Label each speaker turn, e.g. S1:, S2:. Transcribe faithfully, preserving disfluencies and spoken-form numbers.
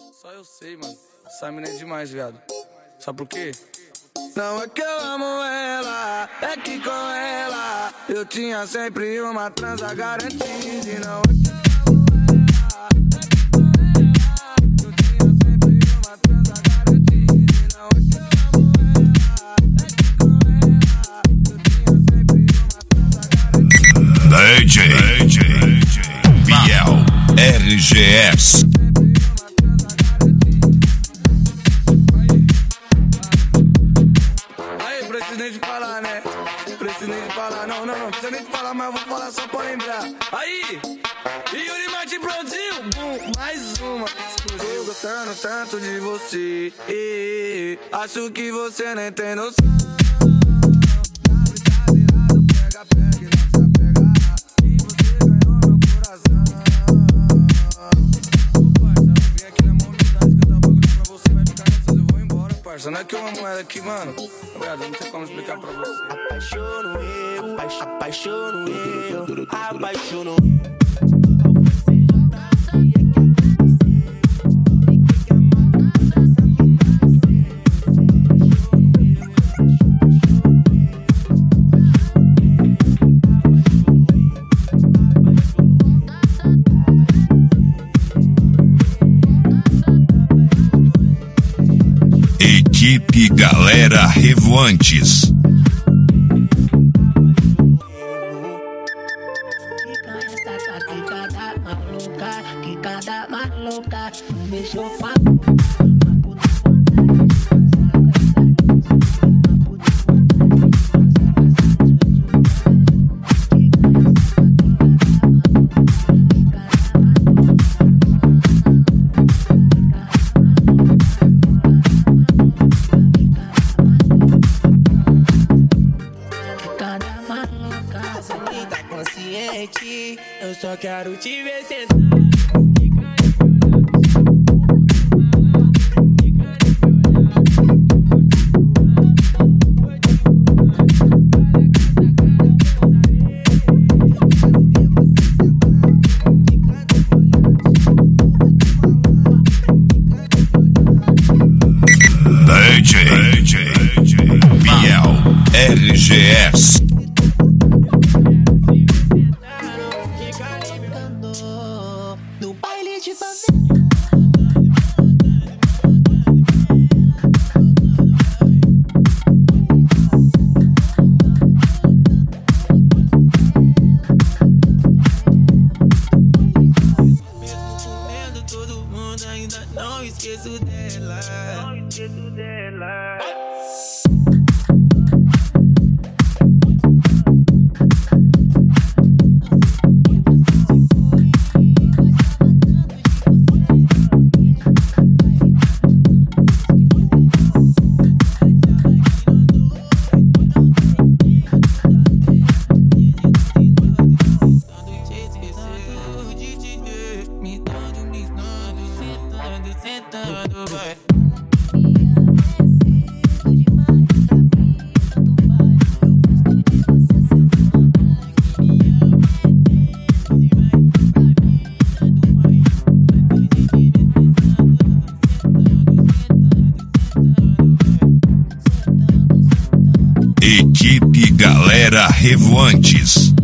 S1: Só eu sei, mano. Essa mina é demais, viado. Sabe por quê? Não é que eu amo ela, é que com ela eu tinha sempre uma transa garantida. E não é que eu amo ela, é que com ela eu tinha sempre uma transa garantida. E não é que eu amo ela, é que com ela eu tinha sempre uma transa garantida.
S2: D J, D J Biel R G S.
S1: Preciso nem de falar, né? Preciso nem de falar, não, não, não precisa nem de falar, mas eu vou falar só pra lembrar. Aí, Yuri Martin produziu, bum, mais uma. Eu gostando tanto de você, acho que você nem tem noção. Na brincadeira do pega, pega e não se apega, e você ganhou meu coração. Ô parça, eu vim aqui na mão humildade cantar um bagulho pra você, vai ficar nessas, eu vou embora, parça. Não é que eu amo ela aqui, mano. Obrigado, não tem como explicar pra você.
S3: Apaixono eu, apaixono eu, apaixono.
S2: Equipe Galera Revoantes.
S4: Que cada maluca me deixou pra consciente, eu só quero te ver sentar.
S2: D J, D J Biel R G S.
S4: No baile de favela.
S3: Mesmo comendo todo mundo, ainda não esqueço dela. Não esqueço dela. Sentando, vai.
S2: Equipe Galera Revoantes.